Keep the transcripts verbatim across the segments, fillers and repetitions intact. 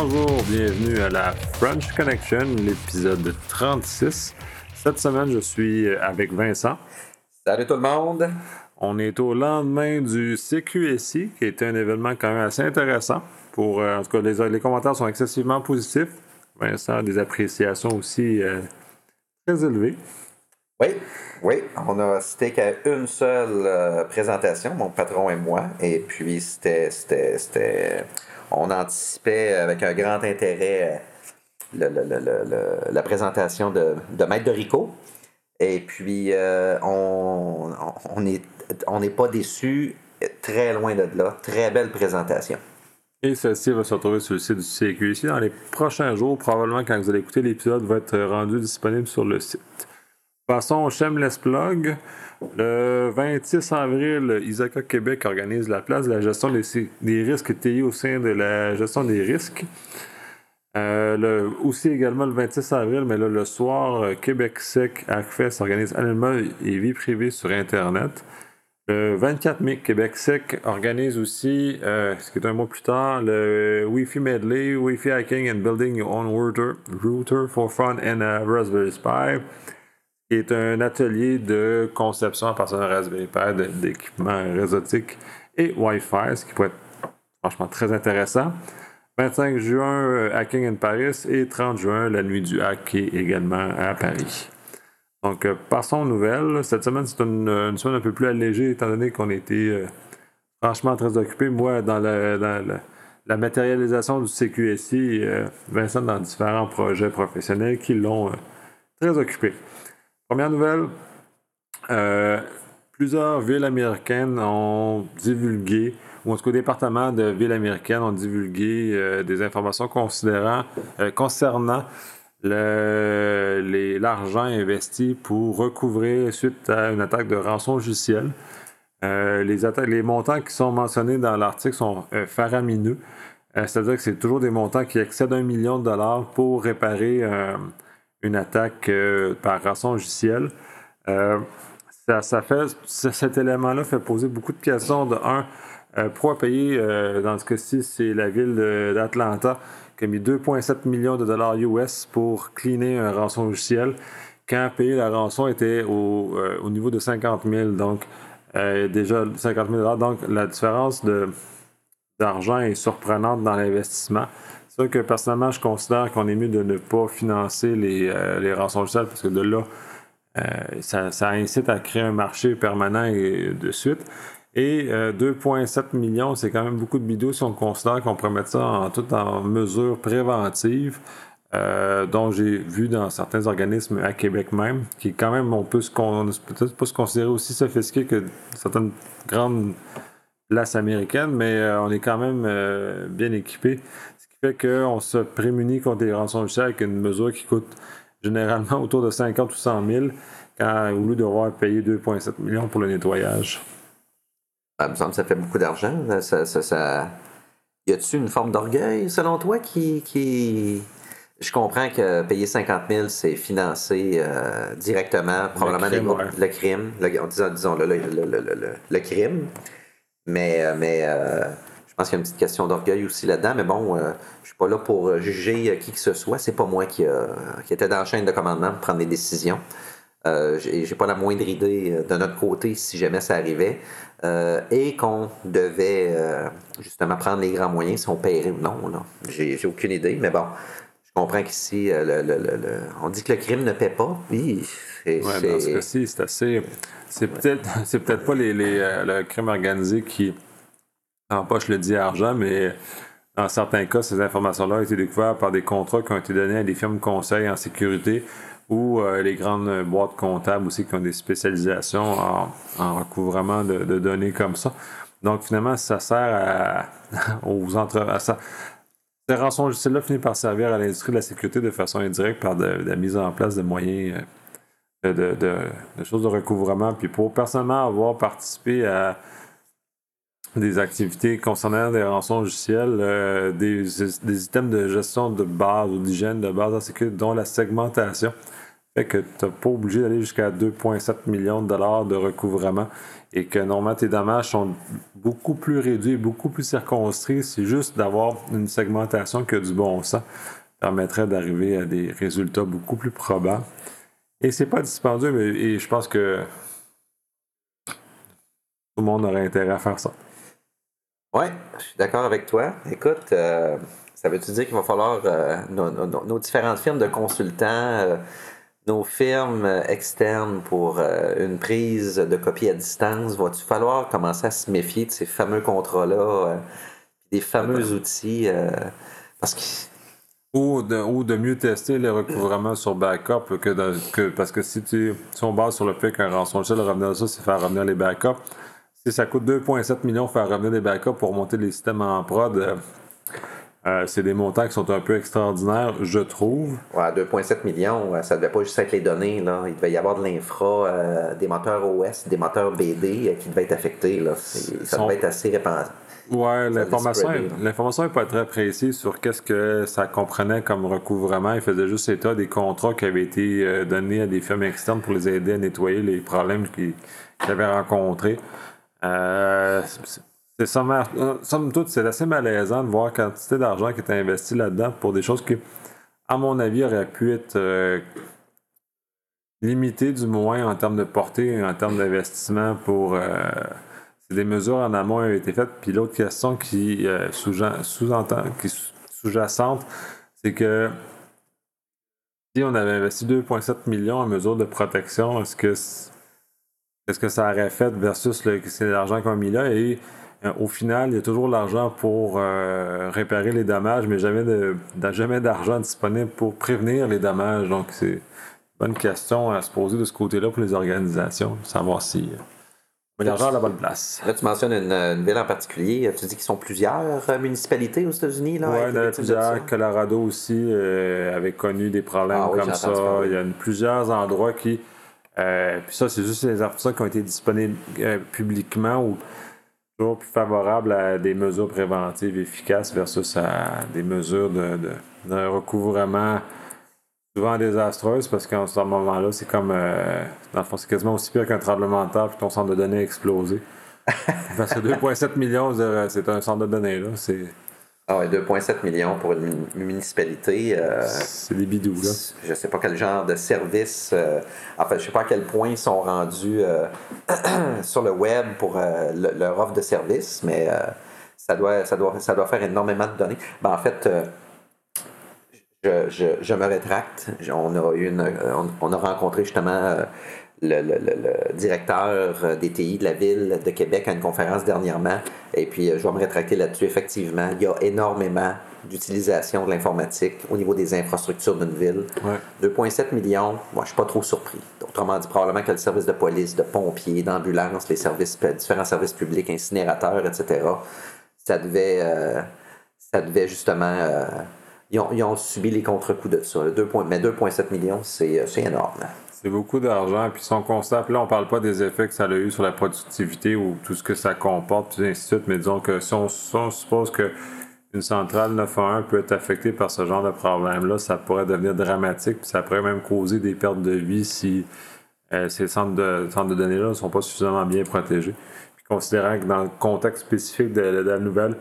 Bonjour, bienvenue à la French Connection, l'épisode trente-six. Cette semaine, je suis avec Vincent. Salut tout le monde! On est au lendemain du C Q S I, qui était un événement quand même assez intéressant. Pour, euh, en tout cas, les, les commentaires sont excessivement positifs. Vincent a des appréciations aussi euh, très élevées. Oui, oui, on a cité qu'à une seule euh, présentation, mon patron et moi, et puis c'était, c'était, c'était, on anticipait avec un grand intérêt le, le, le, le, la présentation de, de Maître Dorico, et puis euh, on on est on n'est pas déçus, très loin de là, très belle présentation. Et celle-ci va se retrouver sur le site du C Q S I dans les prochains jours. Probablement, quand vous allez écouter l'épisode, va être rendu disponible sur le site. Passons au Shameless Plug. Le vingt-six avril, Isaka Québec organise la place de la gestion des, des risques T I au sein de la gestion des risques. Euh, le, aussi également le vingt-six avril, mais là, le soir, Québec Sec Hackfest organise annuellement et vie privée sur Internet. Le vingt-quatre mai, Québec Sec organise aussi, euh, ce qui est un mois plus tard, le Wi-Fi Medley, Wi-Fi Hacking and Building Your Own Router, router for Fun and a Raspberry Pi, qui est un atelier de conception à partir d'un Raspberry Pi de, d'équipements réseautiques et Wi-Fi, ce qui pourrait être franchement très intéressant. vingt-cinq juin, Hacking in Paris et trente juin, la nuit du hack qui est également à Paris. Donc, euh, passons aux nouvelles. Cette semaine, c'est une, une semaine un peu plus allégée, étant donné qu'on était euh, franchement très occupés. Moi, dans la, la, la, la matérialisation du C Q S I, euh, Vincent dans différents projets professionnels qui l'ont euh, très occupé. Première nouvelle, euh, plusieurs villes américaines ont divulgué, ou en tout cas, départements de villes américaines ont divulgué euh, des informations considérant, euh, concernant Le, les, l'argent investi pour recouvrer suite à une attaque de rançon logiciel. Euh, les, atta- les montants qui sont mentionnés dans l'article sont euh, faramineux. Euh, c'est-à-dire que c'est toujours des montants qui excèdent un million de dollars pour réparer euh, une attaque euh, par rançon logiciel. Euh, ça, ça fait, cet élément-là fait poser beaucoup de questions. De un, euh, pourquoi payer, euh, dans ce cas-ci, c'est la ville de, d'Atlanta qui a mis deux virgule sept millions de dollars U S pour cleaner un rançon logiciel, quand payer la rançon était au, euh, au niveau de cinquante mille. Donc, euh, déjà cinquante mille dollars. Donc, la différence de, d'argent est surprenante dans l'investissement. C'est sûr que personnellement, je considère qu'on est mieux de ne pas financer les, euh, les rançons logiciels parce que de là, euh, ça, ça incite à créer un marché permanent et de suite. Et euh, deux virgule sept millions, c'est quand même beaucoup de bidous si on considère qu'on pourrait mettre ça en tout en mesure préventive, euh, dont j'ai vu dans certains organismes à Québec même, qui quand même, on peut se con- peut-être pas se considérer aussi sophistiqué que certaines grandes places américaines, mais euh, on est quand même euh, bien équipé, ce qui fait qu'on se prémunit contre les rançons logiciels avec une mesure qui coûte généralement autour de cinquante ou cent mille, quand, au lieu de devoir payer deux virgule sept millions pour le nettoyage. Ça me semble que ça fait beaucoup d'argent. Ça, ça, ça... Y a-t-il une forme d'orgueil, selon toi, qui... qui... Je comprends que payer cinquante mille, c'est financer euh, directement, probablement, le crime, les... ouais. le crime, le, disons, disons le, le, le, le, le, le crime. Mais, mais euh, je pense qu'il y a une petite question d'orgueil aussi là-dedans. Mais bon, euh, je suis pas là pour juger qui que ce soit. C'est pas moi qui, a, qui était dans la chaîne de commandement pour prendre des décisions. Euh, j'ai, j'ai pas la moindre idée de notre côté si jamais ça arrivait. Euh, et qu'on devait euh, justement prendre les grands moyens si on paierait ou non. Là. J'ai, j'ai aucune idée, mais bon, je comprends qu'ici, euh, le, le, le, le, on dit que le crime ne paie pas. Oui, c'est, Ouais, c'est... dans ce cas-ci, c'est assez. C'est peut-être, c'est peut-être pas les, les, euh, le crime organisé qui empoche le dit argent, mais dans certains cas, ces informations-là ont été découvertes par des contrats qui ont été donnés à des firmes conseils en sécurité ou euh, les grandes boîtes comptables aussi qui ont des spécialisations en, en recouvrement de, de données comme ça. Donc finalement, ça sert à, aux entre à ça. Ces rançons logiciels-là finissent par servir à l'industrie de la sécurité de façon indirecte par de, de la mise en place de moyens, de, de, de, de choses de recouvrement. Puis pour personnellement avoir participé à des activités concernant des rançons logicielles, euh, des, des items de gestion de base ou d'hygiène de base en sécurité, dont la segmentation. fait que tu n'es pas obligé d'aller jusqu'à deux virgule sept millions de dollars de recouvrement et que normalement tes dommages sont beaucoup plus réduits, beaucoup plus circonscrits. C'est juste d'avoir une segmentation qui a du bon sens permettrait d'arriver à des résultats beaucoup plus probants. Et c'est pas dispendieux, mais et je pense que tout le monde aurait intérêt à faire ça. Oui, je suis d'accord avec toi. Écoute, euh, ça veut-tu dire qu'il va falloir euh, nos, nos, nos différentes firmes de consultants, euh, nos firmes externes pour euh, une prise de copie à distance, va-tu falloir commencer à se méfier de ces fameux contrats-là, euh, des fameux outils, euh, parce que Ou de, ou de mieux tester les recouvrements sur backup que, de, que parce que si, tu, si on base sur le fait qu'un rançongiciel revenir ça, c'est faire revenir les backups. Si ça coûte deux virgule sept millions faire revenir des backups pour monter les systèmes en prod, euh, euh, c'est des montants qui sont un peu extraordinaires, je trouve. Ouais, deux virgule sept millions, ça devait pas juste être les données, là. Il devait y avoir de l'infra, euh, des moteurs O S, des moteurs B D euh, qui devaient être affectés, là. C'est, ça devait être assez répandu. Ouais, l'information, l'information n'est pas très précise sur qu'est-ce que ça comprenait comme recouvrement. Il faisait juste état des contrats qui avaient été euh, donnés à des firmes externes pour les aider à nettoyer les problèmes qu'ils, qu'ils avaient rencontrés. Euh, c'est, c'est somme, somme toute, c'est assez malaisant de voir la quantité d'argent qui est investi là-dedans pour des choses qui, à mon avis, auraient pu être euh, limitées du moins en termes de portée et en termes d'investissement pour... Euh, des mesures en amont ont été faites. Puis l'autre question qui euh, sous-entend, qui sous-jacente, c'est que si on avait investi deux virgule sept millions en mesures de protection, est-ce que est-ce que ça aurait fait versus le, c'est l'argent qu'on a mis là? Et euh, au final, il y a toujours l'argent pour euh, réparer les dommages, mais jamais de, jamais d'argent disponible pour prévenir les dommages. Donc c'est une bonne question à se poser de ce côté-là pour les organisations, savoir si mais l'argent à la bonne place. Là, tu mentionnes une, une ville en particulier. Tu dis qu'ils sont plusieurs euh, municipalités aux États-Unis. Oui, il y en a plusieurs. Colorado aussi euh, avait connu des problèmes ah, oui, comme ça. Il y a une, plusieurs endroits qui... Euh, puis ça, c'est juste les articles qui ont été disponibles euh, publiquement ou toujours plus favorables à des mesures préventives efficaces versus à des mesures de, de, de recouvrement souvent désastreuse parce qu'en ce moment-là, c'est comme. Euh, dans le fond, c'est quasiment aussi pire qu'un tremblement de terre puis ton centre de données a explosé. Parce que deux virgule sept millions, c'est un centre de données, là. C'est... Ah ouais, deux virgule sept millions pour une municipalité. Euh, c'est des bidous, là. Je sais pas quel genre de service. Euh, en fait, je sais pas à quel point ils sont rendus euh, sur le web pour euh, le, leur offre de service, mais euh, ça, doit, ça, doit, ça doit faire énormément de données. Ben, en fait. Euh, Je, je, je me rétracte. On a, eu une, on, on a rencontré justement euh, le, le, le, le directeur des T I de la ville de Québec à une conférence dernièrement. Et puis, je vais me rétracter là-dessus. Effectivement, il y a énormément d'utilisation de l'informatique au niveau des infrastructures d'une ville. Ouais. deux virgule sept millions, moi, je suis pas trop surpris. Autrement dit, probablement que le service de police, de pompiers, d'ambulance, les services, différents services publics, incinérateurs, et cetera, ça devait, euh, ça devait justement... Euh, Ils ont, ils ont subi les contre-coups de ça. deux, mais deux virgule sept millions, c'est, c'est énorme. C'est beaucoup d'argent. Puis son constat, là, on parle pas des effets que ça a eu sur la productivité ou tout ce que ça comporte, puis ainsi de suite. Mais disons que si on, si on suppose qu'une centrale neuf un un peut être affectée par ce genre de problème-là, ça pourrait devenir dramatique. Puis ça pourrait même causer des pertes de vie si euh, ces centres de, centres de données-là ne sont pas suffisamment bien protégés. Puis considérant que dans le contexte spécifique de, de la nouvelle,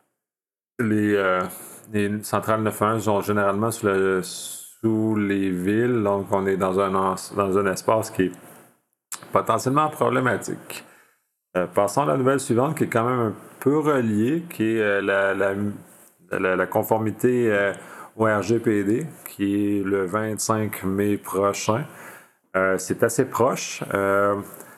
les... Euh, Les centrales neuf un un sont généralement sous, le, sous les villes, donc on est dans un, dans un espace qui est potentiellement problématique. Euh, passons à la nouvelle suivante qui est quand même un peu reliée, qui est euh, la, la, la, la conformité euh, au R G P D, qui est le vingt-cinq mai prochain. Euh, c'est assez proche. Euh,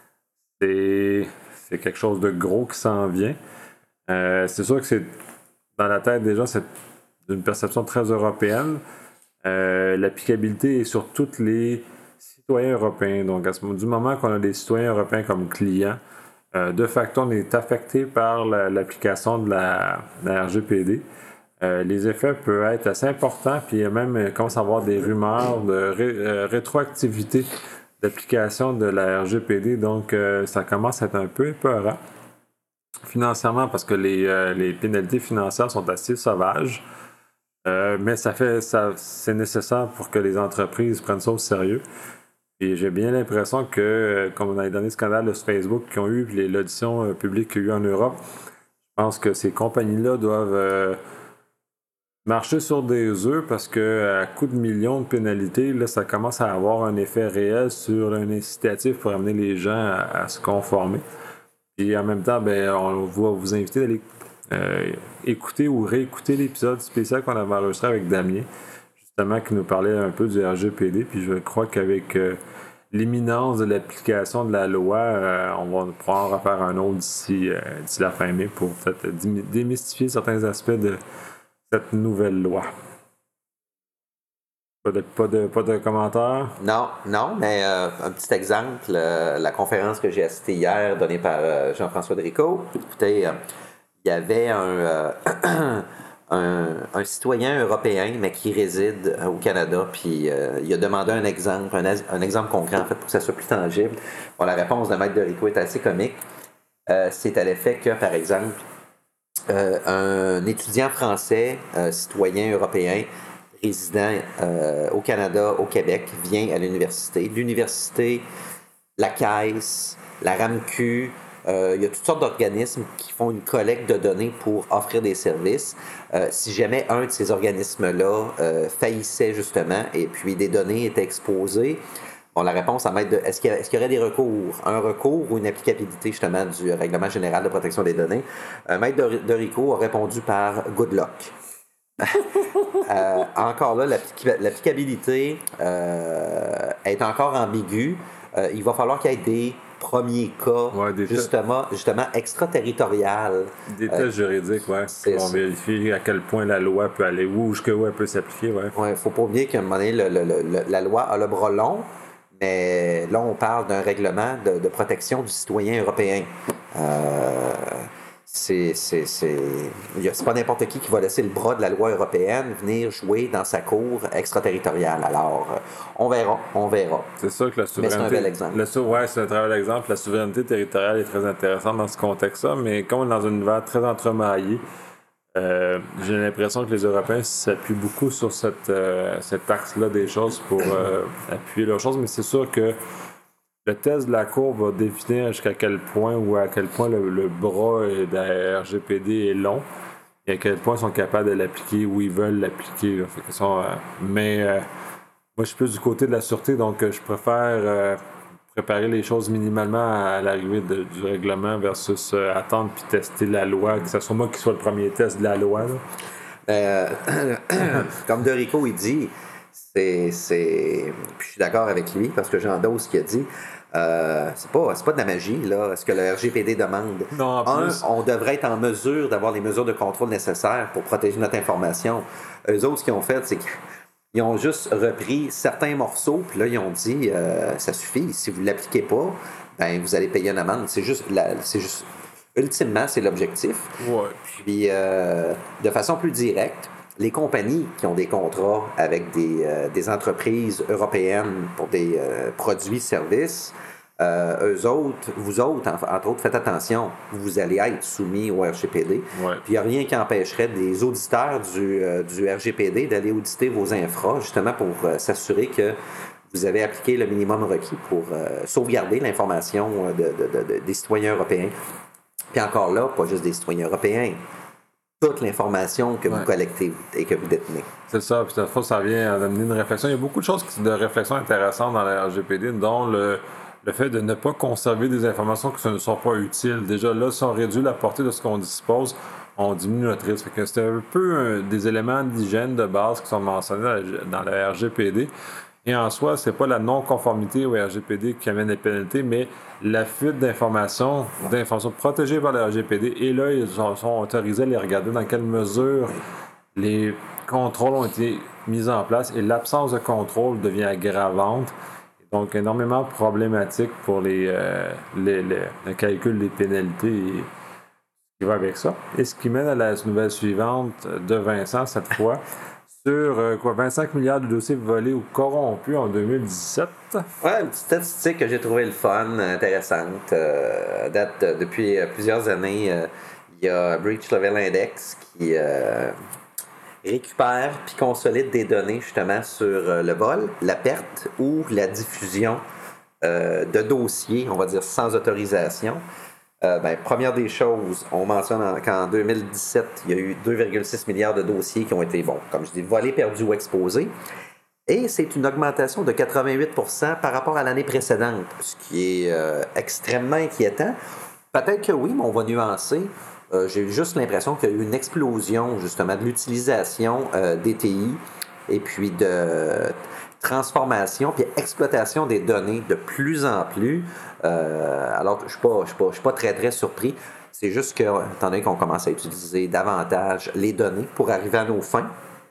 c'est, c'est quelque chose de gros qui s'en vient. Euh, c'est sûr que c'est dans la tête déjà, c'est d'une perception très européenne. Euh, l'applicabilité est sur tous les citoyens européens. Donc, à ce, du moment qu'on a des citoyens européens comme clients, euh, de facto, on est affecté par la, l'application de la, de la R G P D. Euh, les effets peuvent être assez importants, puis il y a même euh, commence à avoir des rumeurs de ré, euh, rétroactivité d'application de la R G P D. Donc, euh, ça commence à être un peu épeurant financièrement parce que les, euh, les pénalités financières sont assez sauvages. Euh, mais ça fait ça c'est nécessaire pour que les entreprises prennent ça au sérieux. Et j'ai bien l'impression que, euh, comme dans les derniers scandales de Facebook qui ont eu, puis les- l'audition euh, publique qu'il y a eu en Europe, je pense que ces compagnies-là doivent euh, marcher sur des œufs parce que à coup de millions de pénalités, là, ça commence à avoir un effet réel sur un incitatif pour amener les gens à, à se conformer. Et en même temps, ben, on va vous inviter d'aller euh, écouter ou réécouter l'épisode spécial qu'on avait enregistré avec Damien, justement, qui nous parlait un peu du R G P D. Puis je crois qu'avec euh, l'imminence de l'application de la loi, euh, on va pouvoir en refaire un autre d'ici, euh, d'ici la fin mai pour peut-être démystifier certains aspects de cette nouvelle loi. Pas de, pas de, pas de commentaires? Non, non, mais euh, un petit exemple, euh, la conférence que j'ai assistée hier, donnée par euh, Jean-François Derico, écoutez, euh, il y avait un, euh, un, un citoyen européen, mais qui réside au Canada, puis euh, il a demandé un exemple, un, un exemple concret, en fait, pour que ça soit plus tangible. Bon, la réponse de Maître Derico est assez comique. Euh, c'est à l'effet que, par exemple, euh, un étudiant français, euh, citoyen européen, résident euh, au Canada, au Québec, vient à l'université. L'université, la Caisse, la RAMQ, euh, il y a toutes sortes d'organismes qui font une collecte de données pour offrir des services. Euh, si jamais un de ces organismes-là euh, faillissait justement et puis des données étaient exposées, bon, la réponse à mettre de est-ce qu'il y, a, est-ce qu'il y aurait des recours, un recours ou une applicabilité justement du Règlement général de protection des données. Euh, Maître Derico a répondu par good luck. euh, encore là, l'applicabilité euh, est encore ambiguë. Euh, il va falloir qu'il y ait des premiers cas, ouais, des justement, justement extraterritorial. Des tests euh, juridiques, ouais. Qui vont vérifier à quel point la loi peut aller, où, jusqu'où elle peut s'appliquer, ouais. Ouais, faut pas oublier qu'à un moment donné, le, le, le, la loi a le bras long, mais là, on parle d'un règlement de, de protection du citoyen européen. Euh, c'est, c'est, c'est... c'est pas n'importe qui qui va laisser le bras de la loi européenne venir jouer dans sa cour extraterritoriale. Alors, on verra, on verra. C'est sûr que la souveraineté... Mais c'est un bel exemple. Le, ouais, c'est un très bel exemple. La souveraineté territoriale est très intéressante dans ce contexte-là, mais comme on est dans un univers très entremaillé, euh, j'ai l'impression que les Européens s'appuient beaucoup sur cette, euh, cet axe-là des choses pour euh, appuyer leurs choses, mais c'est sûr que le test de la Cour va définir jusqu'à quel point ou à quel point le, le bras de la R G P D est long et à quel point ils sont capables de l'appliquer ou ils veulent l'appliquer. Là. Fait qu'ils sont, euh, mais euh, moi, je suis plus du côté de la sûreté, donc euh, je préfère euh, préparer les choses minimalement à l'arrivée de, du règlement versus euh, attendre puis tester la loi, que ce soit moi qui soit le premier test de la loi. Euh, comme Derico, il dit, c'est, c'est... Puis je suis d'accord avec lui parce que j'endosse ce qu'il a dit. Euh, c'est pas, c'est pas de la magie, là, ce que le R G P D demande. Non, en Un, plus... on devrait être en mesure d'avoir les mesures de contrôle nécessaires pour protéger notre information. Eux autres, ce qu'ils ont fait, c'est qu'ils ont juste repris certains morceaux, puis là, ils ont dit, euh, ça suffit, si vous ne l'appliquez pas, ben, vous allez payer une amende. C'est juste... La, c'est juste... Ultimement, c'est l'objectif. Ouais. Puis, euh, de façon plus directe, les compagnies qui ont des contrats avec des, euh, des entreprises européennes pour des euh, produits, services, euh, eux autres, vous autres, entre autres, faites attention, vous allez être soumis au R G P D. Ouais. Puis, il n'y a rien qui empêcherait des auditeurs du, euh, du R G P D d'aller auditer vos infras, justement pour euh, s'assurer que vous avez appliqué le minimum requis pour euh, sauvegarder l'information de, de, de, des citoyens européens. Puis encore là, pas juste des citoyens européens, toute l'information que ouais. vous collectez et que vous détenez. C'est ça, puis fois, ça vient d'amener une réflexion. Il y a beaucoup de choses de réflexion intéressantes dans la R G P D, dont le, le fait de ne pas conserver des informations qui ne sont pas utiles. Déjà là, si on réduit la portée de ce qu'on dispose, on diminue notre risque. Fait que c'est un peu un, des éléments d'hygiène de base qui sont mentionnés dans la R G P D. Et en soi, c'est pas la non-conformité au R G P D qui amène les pénalités, mais la fuite d'informations, d'informations protégées par le R G P D. Et là, ils sont autorisés à les regarder dans quelle mesure les contrôles ont été mis en place et l'absence de contrôle devient aggravante. Donc, énormément problématique pour les, euh, les, les, le calcul des pénalités et ce qui va avec ça. Et ce qui mène à la nouvelle suivante de Vincent, cette fois. Sur euh, quoi, vingt-cinq milliards de dossiers volés ou corrompus en deux mille dix-sept. Ouais, une petite statistique que j'ai trouvé le fun, intéressante. Euh, date de, depuis plusieurs années, euh, il y a Breach Level Index qui, euh, récupère puis consolide des données justement sur euh, le vol, la perte ou la diffusion euh, de dossiers, on va dire sans autorisation. Euh, ben, première des choses, on mentionne en, qu'en deux mille dix-sept, il y a eu deux virgule six milliards de dossiers qui ont été, bon, comme je dis, volés, perdus ou exposés. Et c'est une augmentation de quatre-vingt-huit pour cent par rapport à l'année précédente, ce qui est euh, extrêmement inquiétant. Peut-être que oui, mais on va nuancer. Euh, j'ai juste l'impression qu'il y a eu une explosion, justement, de l'utilisation euh, des T I et puis de transformation puis exploitation des données de plus en plus. Euh, alors, je ne suis pas, je suis pas, je suis pas très, très surpris. C'est juste que, étant donné qu'on commence à utiliser davantage les données pour arriver à nos fins,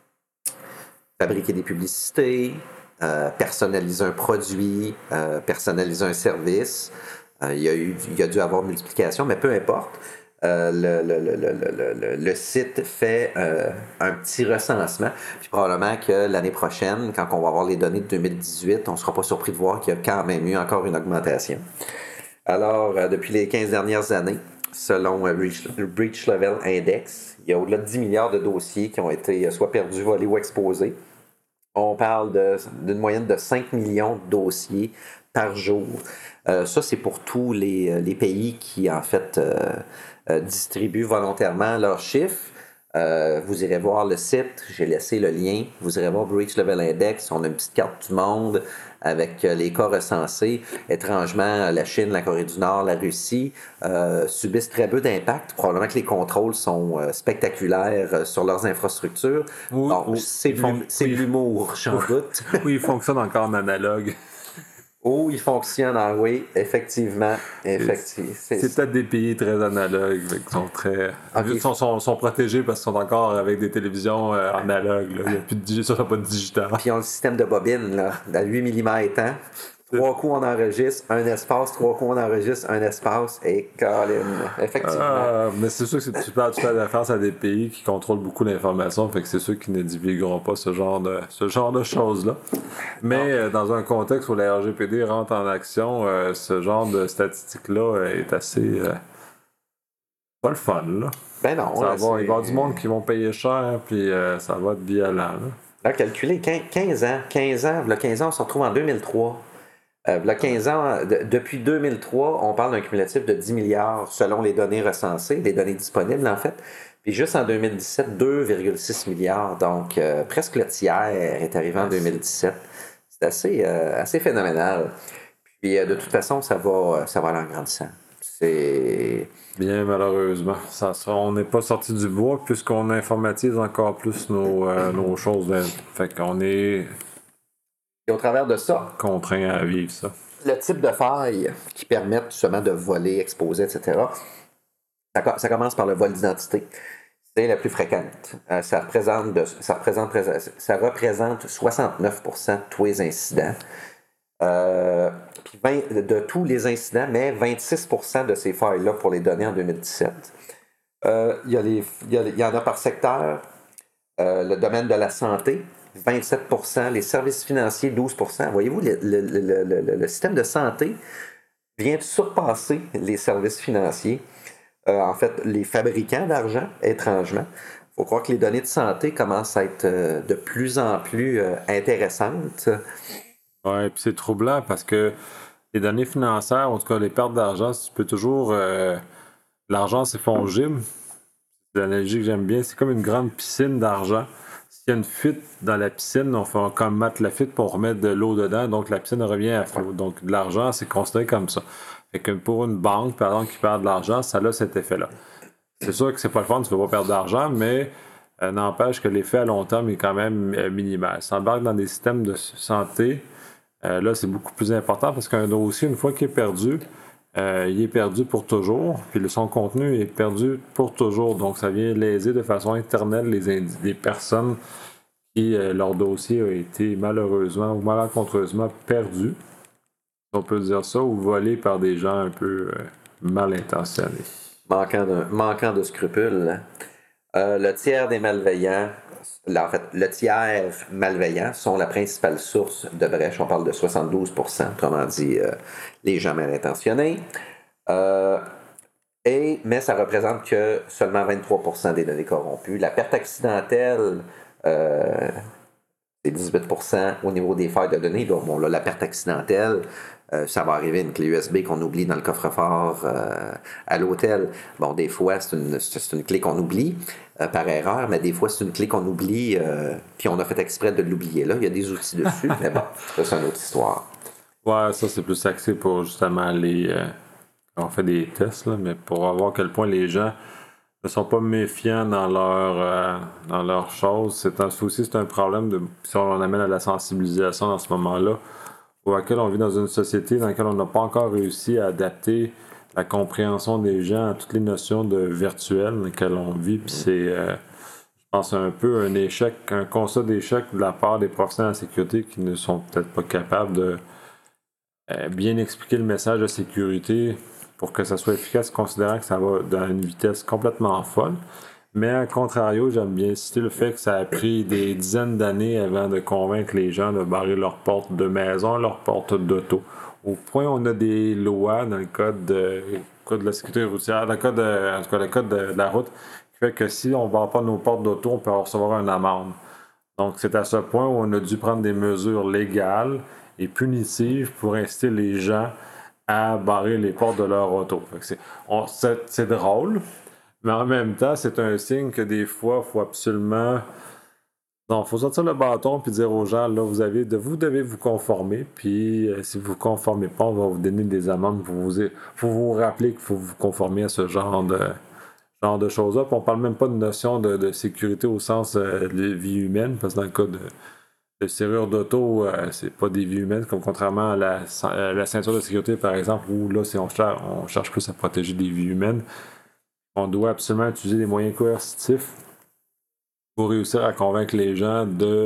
fabriquer des publicités, euh, personnaliser un produit, euh, personnaliser un service. Euh, il y a eu, il y a dû avoir multiplication, mais peu importe. Euh, le, le, le, le, le, le site fait euh, un petit recensement. Puis probablement que l'année prochaine, quand on va avoir les données de deux mille dix-huit, on ne sera pas surpris de voir qu'il y a quand même eu encore une augmentation. Alors, euh, depuis les quinze dernières années, selon euh, Breach, Breach Level Index, il y a au-delà de dix milliards de dossiers qui ont été soit perdus, volés ou exposés. On parle de, d'une moyenne de cinq millions de dossiers par jour. Euh, ça, c'est pour tous les, les pays qui, en fait, euh, euh, distribuent volontairement leurs chiffres. Euh, vous irez voir le site, j'ai laissé le lien. Vous irez voir Breach Level Index. On a une petite carte du monde avec euh, les cas recensés. Étrangement, la Chine, la Corée du Nord, la Russie euh, subissent très peu d'impact. Probablement que les contrôles sont euh, spectaculaires euh, sur leurs infrastructures. Oui, bon, oui, c'est, font, c'est oui, de l'humour, j'en doute. Oui, ils fonctionnent encore en analogue. Oh, il fonctionne en oui, effectivement. effectivement. C'est, c'est peut-être des pays très analogues, qui sont très. Okay. sont, sont, sont protégés parce qu'ils sont encore avec des télévisions euh, analogues. Là. Il y a plus de ça, ça pas de digital. Puis ils ont le système de bobine, là, à huit millimètres, hein? Trois coups on enregistre, un espace, trois coups on enregistre, un espace, et Colin, effectivement. Ah, mais c'est sûr que c'est, tu peux faire référence à des pays qui contrôlent beaucoup l'information, fait que c'est sûr qu'ils ne divulgueront pas ce genre de, ce genre de choses-là. Mais euh, dans un contexte où la R G P D rentre en action, euh, ce genre de statistique-là est assez... Euh, pas le fun, là. Ben non. Ça Là, va, il va y avoir du monde qui vont payer cher, puis euh, ça va être violent, là. Là, calculez, quinze ans, quinze ans, là, quinze ans, on se retrouve en deux mille trois. Euh, là, quinze ans, de, depuis deux mille trois, on parle d'un cumulatif de dix milliards selon les données recensées, les données disponibles en fait. Puis juste en deux mille dix-sept, deux virgule six milliards. Donc euh, presque le tiers est arrivé en deux mille dix-sept. C'est assez, euh, assez phénoménal. Puis euh, de toute façon, ça va, ça va aller en grandissant. C'est... Bien malheureusement. Ça, ça, on n'est pas sorti du bois puisqu'on informatise encore plus nos, euh, nos choses. Ben, fait qu'on est... Et au travers de ça, contraint à vivre ça. Le type de failles qui permettent justement de voler, exposer, et cetera, ça, ça commence par le vol d'identité. C'est la plus fréquente. Euh, ça, représente de, ça, représente, ça représente soixante-neuf pour cent de tous les incidents. Euh, puis vingt, de tous les incidents, mais vingt-six pour cent de ces failles-là pour les données en deux mille dix-sept. Euh, il, y a les, il, y a, il y en a par secteur. Euh, le domaine de la santé, vingt-sept pour cent, les services financiers, douze pour cent. Voyez-vous, le, le, le, le, le système de santé vient de surpasser les services financiers. Euh, en fait, les fabricants d'argent, étrangement. Il faut croire que les données de santé commencent à être euh, de plus en plus euh, intéressantes. Oui, puis c'est troublant parce que les données financières, en tout cas les pertes d'argent, tu peux toujours... Euh, l'argent, c'est fongible. C'est l'analogie que j'aime bien. C'est comme une grande piscine d'argent. S'il y a une fuite dans la piscine, on fait comme mettre la fuite pour remettre de l'eau dedans, donc la piscine revient à flot. Donc de l'argent, c'est considéré comme ça. Fait que pour une banque, par exemple, qui perd de l'argent, ça a cet effet-là. C'est sûr que c'est pas le fun, tu ne veux pas perdre d'argent, mais euh, n'empêche que l'effet à long terme est quand même euh, minimal. Ça embarque dans des systèmes de santé, euh, là, c'est beaucoup plus important parce qu'un dossier, une fois qu'il est perdu, Euh, il est perdu pour toujours, puis son contenu est perdu pour toujours. Donc, ça vient léser de façon éternelle les, indi- les personnes qui, euh, leur dossier a été malheureusement ou malencontreusement perdu, si on peut dire ça, ou volé par des gens un peu euh, mal intentionnés. Manquant de, manquant de scrupules. Euh, le tiers des malveillants, là, en fait, le tiers malveillants sont la principale source de brèche. On parle de soixante-douze pour cent, autrement dit, euh, les gens mal intentionnés. Euh, Et, mais ça représente que seulement vingt-trois pour cent des données corrompues. La perte accidentelle, euh, c'est dix-huit pour cent au niveau des failles de données. Donc, bon, là, la perte accidentelle, euh, ça va arriver une clé U S B qu'on oublie dans le coffre-fort euh, à l'hôtel. Bon, des fois, c'est une, c'est une clé qu'on oublie euh, par erreur, mais des fois, c'est une clé qu'on oublie, euh, puis on a fait exprès de l'oublier. Là, il y a des outils dessus, mais bon, ça, c'est une autre histoire. Ouais, ça, c'est plus axé pour justement les... Euh, on fait des tests, là, mais pour voir à quel point les gens ne sont pas méfiants dans leur euh, dans leurs choses. C'est un souci, c'est un problème de si on amène à la sensibilisation dans ce moment-là, ou à laquelle on vit dans une société dans laquelle on n'a pas encore réussi à adapter la compréhension des gens à toutes les notions de virtuel dans lesquelles on vit. Puis c'est, euh, je pense, un peu un échec, un constat d'échec de la part des professionnels de la sécurité qui ne sont peut-être pas capables de euh, bien expliquer le message de sécurité pour que ça soit efficace, considérant que ça va dans une vitesse complètement folle. Mais à contrario, j'aime bien citer le fait que ça a pris des dizaines d'années avant de convaincre les gens de barrer leurs portes de maison, leurs portes d'auto. Au point où on a des lois dans le code de, code de la sécurité routière, dans le code de, en tout cas le code de, de la route, qui fait que si on ne barre pas nos portes d'auto, on peut recevoir une amende. Donc c'est à ce point où on a dû prendre des mesures légales et punitives pour inciter les gens à barrer les portes de leur auto. C'est, on, c'est, c'est drôle, mais en même temps, c'est un signe que des fois, il faut absolument... Non, il faut sortir le bâton et dire aux gens, là, vous avez de, vous devez vous conformer, puis euh, si vous ne vous conformez pas, on va vous donner des amendes pour vous, faut vous rappeler qu'il faut vous conformer à ce genre de, genre de choses-là. Puis on parle même pas de notion de, de sécurité au sens euh, de vie humaine, parce que dans le cas de... de serrure d'auto, euh, c'est pas des vies humaines, comme contrairement à la, à la ceinture de sécurité, par exemple, où là, c'est, on, cherche, on cherche plus à protéger des vies humaines. On doit absolument utiliser des moyens coercitifs pour réussir à convaincre les gens de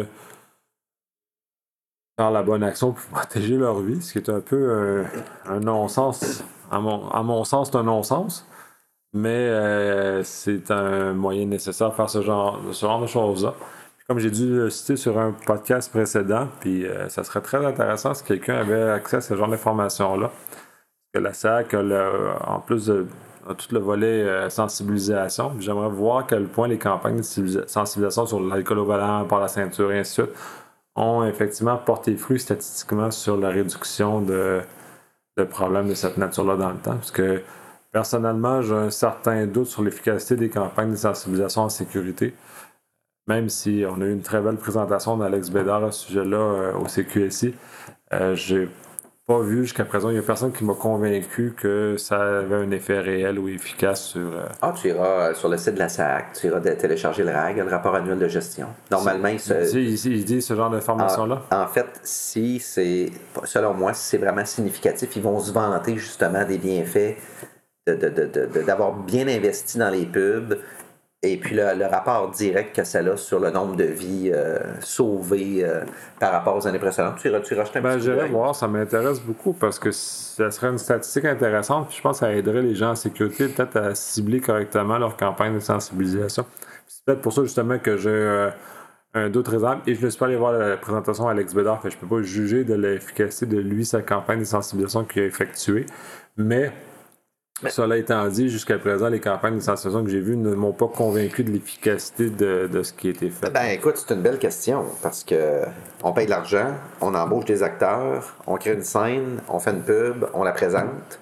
faire la bonne action pour protéger leur vie, ce qui est un peu un, un non-sens. À mon, à mon sens, c'est un non-sens, mais euh, c'est un moyen nécessaire de faire ce genre, ce genre de choses-là. Comme j'ai dû le citer sur un podcast précédent, puis euh, ça serait très intéressant si quelqu'un avait accès à ce genre d'informations-là. Que la S A C, a le, en plus de a tout le volet euh, sensibilisation, j'aimerais voir à quel point les campagnes de sensibilisation sur l'alcool au volant, par la ceinture et ainsi de suite ont effectivement porté fruit statistiquement sur la réduction de, de problèmes de cette nature-là dans le temps. Parce que personnellement, j'ai un certain doute sur l'efficacité des campagnes de sensibilisation en sécurité. Même si on a eu une très belle présentation d'Alex Bédard à ce sujet-là euh, au C Q S I, euh, j'ai pas vu jusqu'à présent, il n'y a personne qui m'a convaincu que ça avait un effet réel ou efficace sur... Euh... Ah, tu iras sur le site de la S A C, tu iras télécharger le R A G, le rapport annuel de gestion. Normalement, il, se... il, dit, il dit ce genre d'informations-là? En, en fait, si c'est, selon moi, si c'est vraiment significatif, ils vont se vanter justement des bienfaits de, de, de, de, d'avoir bien investi dans les pubs. Et puis le, le rapport direct que ça a sur le nombre de vies euh, sauvées euh, par rapport aux années précédentes. Tu, tu rachètes un ben, petit peu. J'irai voir, ça m'intéresse beaucoup parce que ça serait une statistique intéressante. Puis je pense que ça aiderait les gens en sécurité peut-être à cibler correctement leur campagne de sensibilisation. C'est peut-être pour ça justement que j'ai euh, un d'autres exemples. Et je ne suis pas allé voir la présentation d'Alex Bédard, fait que je ne peux pas juger de l'efficacité de lui, sa campagne de sensibilisation qu'il a effectuée. Mais... Mais... Cela étant dit, jusqu'à présent, les campagnes de sensibilisation que j'ai vues ne m'ont pas convaincu de l'efficacité de, de ce qui a été fait. Ben écoute, c'est une belle question parce que on paye de l'argent, on embauche des acteurs, on crée une scène, on fait une pub, on la présente.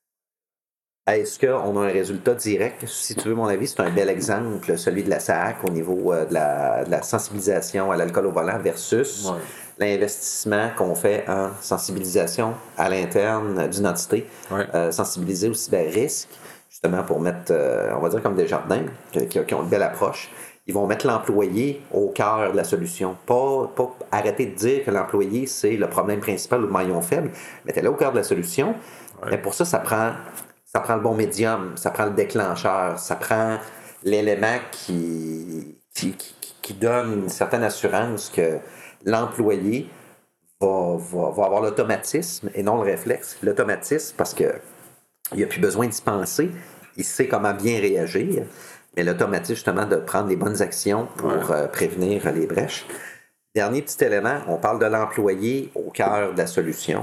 Est-ce qu'on a un résultat direct? Si tu veux mon avis, c'est un bel exemple, celui de la S A C au niveau de la, de la sensibilisation à l'alcool au volant versus... Ouais. L'investissement qu'on fait en sensibilisation à l'interne d'une entité, ouais. euh, sensibiliser au cyber-risque, justement pour mettre, euh, on va dire comme des jardins, qui, qui ont une belle approche. Ils vont mettre l'employé au cœur de la solution. Pas, pas arrêter de dire que l'employé, c'est le problème principal ou le maillon faible. Mettez-le au cœur de la solution. Ouais. Mais pour ça, ça prend, ça prend le bon médium, ça prend le déclencheur, ça prend l'élément qui, qui, qui, qui donne une certaine assurance que l'employé va, va, va avoir l'automatisme et non le réflexe. L'automatisme, parce qu'il n'y a plus besoin d'y penser, il sait comment bien réagir, mais l'automatisme, justement, de prendre les bonnes actions pour ouais. euh, prévenir les brèches. Dernier petit élément, on parle de l'employé au cœur de la solution.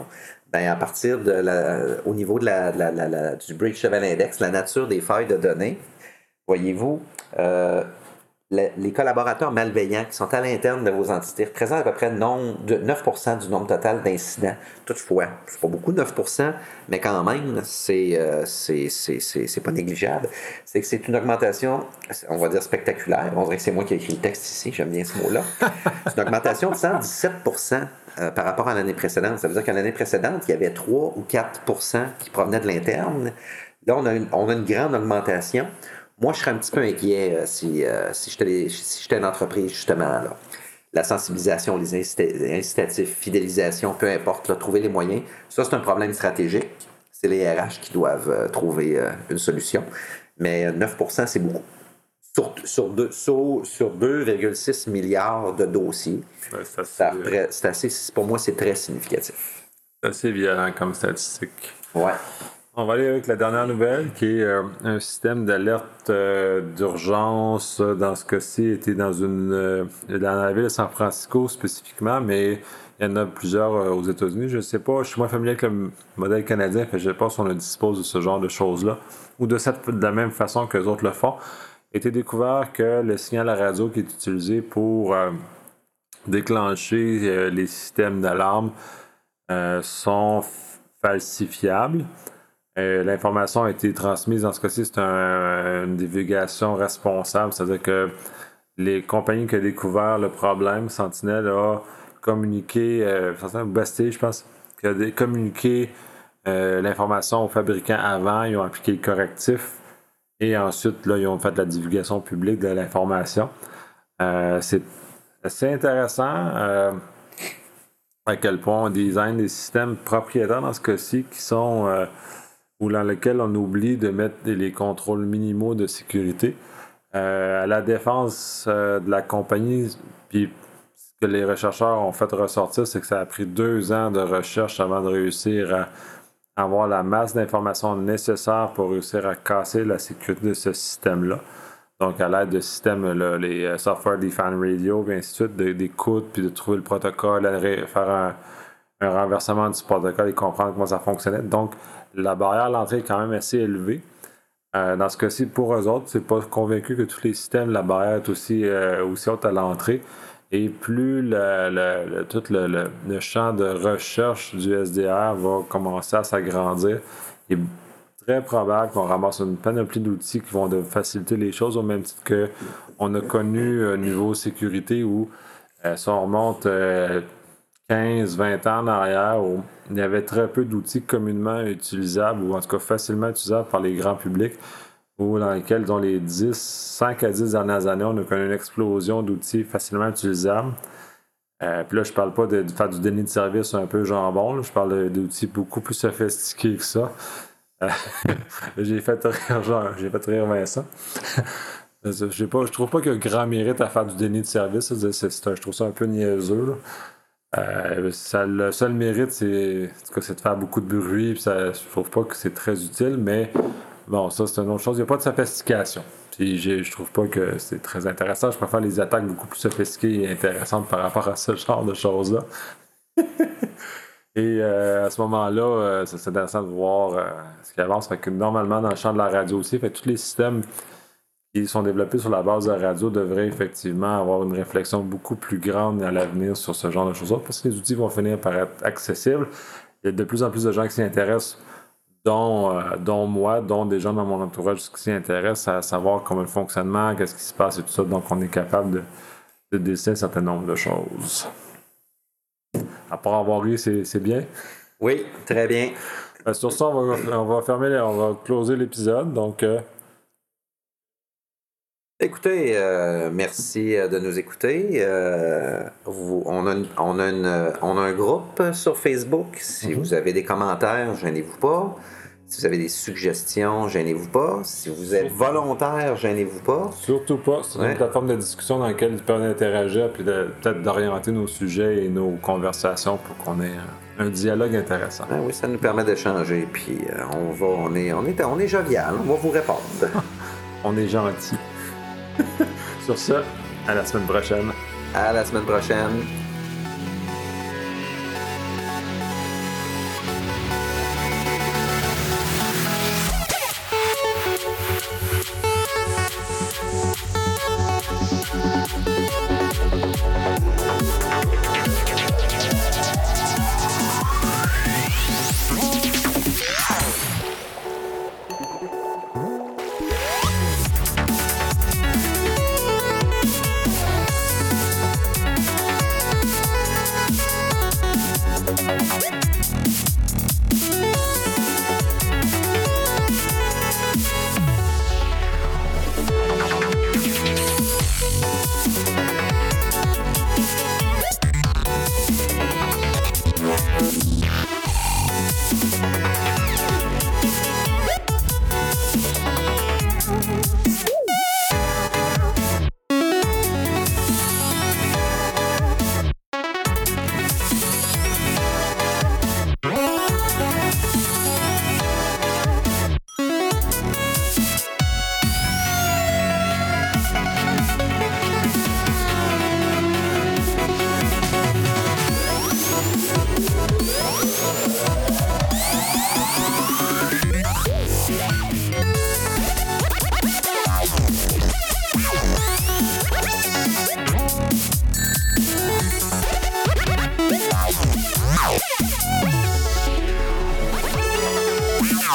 ben, à partir de la, au niveau de la, de la, la, la, du Breach Level Index, la nature des failles de données, voyez-vous, euh, les, les collaborateurs malveillants qui sont à l'interne de vos entités représentent à peu près non, de neuf pour cent du nombre total d'incidents. Toutefois, c'est pas beaucoup, neuf pour cent, mais quand même, c'est, euh, c'est, c'est, c'est, c'est pas négligeable. C'est que c'est une augmentation, on va dire spectaculaire. On dirait que c'est moi qui ai écrit le texte ici, j'aime bien ce mot-là. C'est une augmentation de cent dix-sept pour cent euh, par rapport à l'année précédente. Ça veut dire qu'à l'année précédente, il y avait trois ou quatre pour cent qui provenaient de l'interne. Là, on a une, on a une grande augmentation. Moi, je serais un petit peu inquiet euh, si, euh, si, j'étais, si j'étais une entreprise, justement. Là. La sensibilisation, les incitatifs, fidélisation, peu importe, là, trouver les moyens. Ça, c'est un problème stratégique. C'est les R H qui doivent euh, trouver euh, une solution. Mais neuf pour cent, c'est beaucoup. Sur, sur, deux, sur, sur deux virgule six milliards de dossiers. Ouais, c'est, assez, ça, c'est assez, pour moi, c'est très significatif. C'est assez violent comme statistique. Ouais. On va aller avec la dernière nouvelle, qui est euh, un système d'alerte euh, d'urgence. Dans ce cas-ci, était dans une euh, dans la ville de San Francisco spécifiquement, mais il y en a plusieurs euh, aux États-Unis. Je ne sais pas, je suis moins familier avec le modèle canadien, fait, je ne sais pas si on dispose de ce genre de choses-là, ou de, cette, de la même façon que les autres le font. Il a été découvert que le signal à radio qui est utilisé pour euh, déclencher euh, les systèmes d'alarme euh, sont falsifiables. Euh, l'information a été transmise, dans ce cas-ci, c'est un, une divulgation responsable, c'est-à-dire que les compagnies qui ont découvert le problème, Sentinel a communiqué, euh, Bastille, je pense, qui a communiqué euh, l'information aux fabricants avant, ils ont appliqué le correctif, et ensuite, là, ils ont fait la divulgation publique de l'information. Euh, c'est assez intéressant euh, à quel point on design des systèmes propriétaires, dans ce cas-ci, qui sont... Euh, ou dans lequel on oublie de mettre les contrôles minimaux de sécurité. Euh, à la défense euh, de la compagnie, puis ce que les chercheurs ont fait ressortir, c'est que ça a pris deux ans de recherche avant de réussir à avoir la masse d'informations nécessaire pour réussir à casser la sécurité de ce système-là. Donc, à l'aide de systèmes, là, les Software Defined Radio, puis ainsi de suite, d'écoute, puis de trouver le protocole, faire un, un renversement du protocole et comprendre comment ça fonctionnait. Donc, la barrière à l'entrée est quand même assez élevée. Euh, dans ce cas-ci, pour eux autres, c'est pas convaincu que tous les systèmes, la barrière est aussi, euh, aussi haute à l'entrée. Et plus le, le, le, tout le, le, le champ de recherche du S D R va commencer à s'agrandir, il est très probable qu'on ramasse une panoplie d'outils qui vont de faciliter les choses, au même titre qu'on a connu un niveau sécurité où, euh, si on remonte euh, quinze vingt ans en arrière, où il y avait très peu d'outils communément utilisables, ou en tout cas facilement utilisables par les grands publics, ou dans lesquels, dans les dix, cinq à dix dernières années, on a connu une explosion d'outils facilement utilisables. Euh, puis là, je parle pas de, de faire du déni de service un peu jambon, là, je parle de, d'outils beaucoup plus sophistiqués que ça. Euh, j'ai fait rire, genre, j'ai fait rire Vincent. je, pas, je trouve pas qu'il y a grand mérite à faire du déni de service. C'est, c'est, c'est un, je trouve ça un peu niaiseux, là. Euh, ça, le seul mérite, c'est, en tout cas, c'est de faire beaucoup de bruit, puis ça, je trouve pas que c'est très utile, mais bon, ça, c'est une autre chose. Il n'y a pas de sophistication. Puis j'ai, je trouve pas que c'est très intéressant. Je préfère les attaques beaucoup plus sophistiquées et intéressantes par rapport à ce genre de choses-là. Et euh, à ce moment-là, euh, c'est intéressant de voir euh, ce qui avance. Fait que normalement, dans le champ de la radio aussi, fait que tous les systèmes qui sont développés sur la base de la radio devraient effectivement avoir une réflexion beaucoup plus grande à l'avenir sur ce genre de choses-là, parce que les outils vont finir par être accessibles. Il y a de plus en plus de gens qui s'y intéressent, dont, euh, dont moi, dont des gens dans mon entourage qui s'y intéressent à savoir comment le fonctionnement, qu'est-ce qui se passe et tout ça. Donc, on est capable de, de décider un certain nombre de choses. À part avoir ri, c'est, c'est bien? Oui, très bien. Euh, sur ça, on va, on va fermer, on va closer l'épisode. Donc... Euh, Écoutez, euh, merci de nous écouter. Euh, vous, on, a une, on, a une, on a un groupe sur Facebook. Si mm-hmm. vous avez des commentaires, gênez-vous pas. Si vous avez des suggestions, gênez-vous pas. Si vous êtes volontaire, gênez-vous pas. Surtout pas. C'est ouais. une plateforme de discussion dans laquelle ils peuvent interagir puis de, peut-être d'orienter nos sujets et nos conversations pour qu'on ait un, un dialogue intéressant. Ah oui, ça nous permet d'échanger. Puis euh, on va, on est, on est, on est jovial. On va vous répondre. On est gentil. Sur ce, à la semaine prochaine. À la semaine prochaine.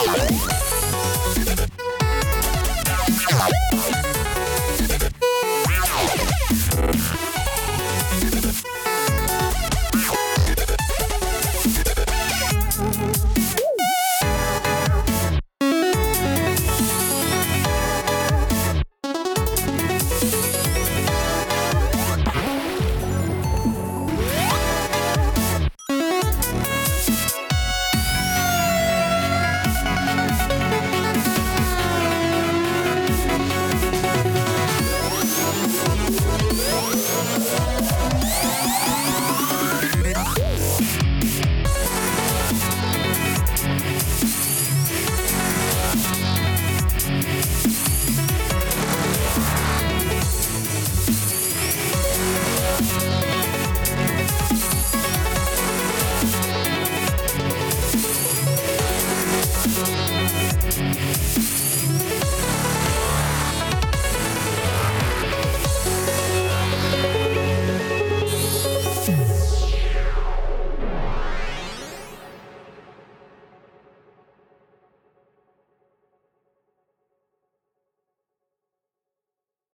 Bye.